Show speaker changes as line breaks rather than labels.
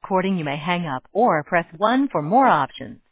recording, you may hang up or press 1 for more options.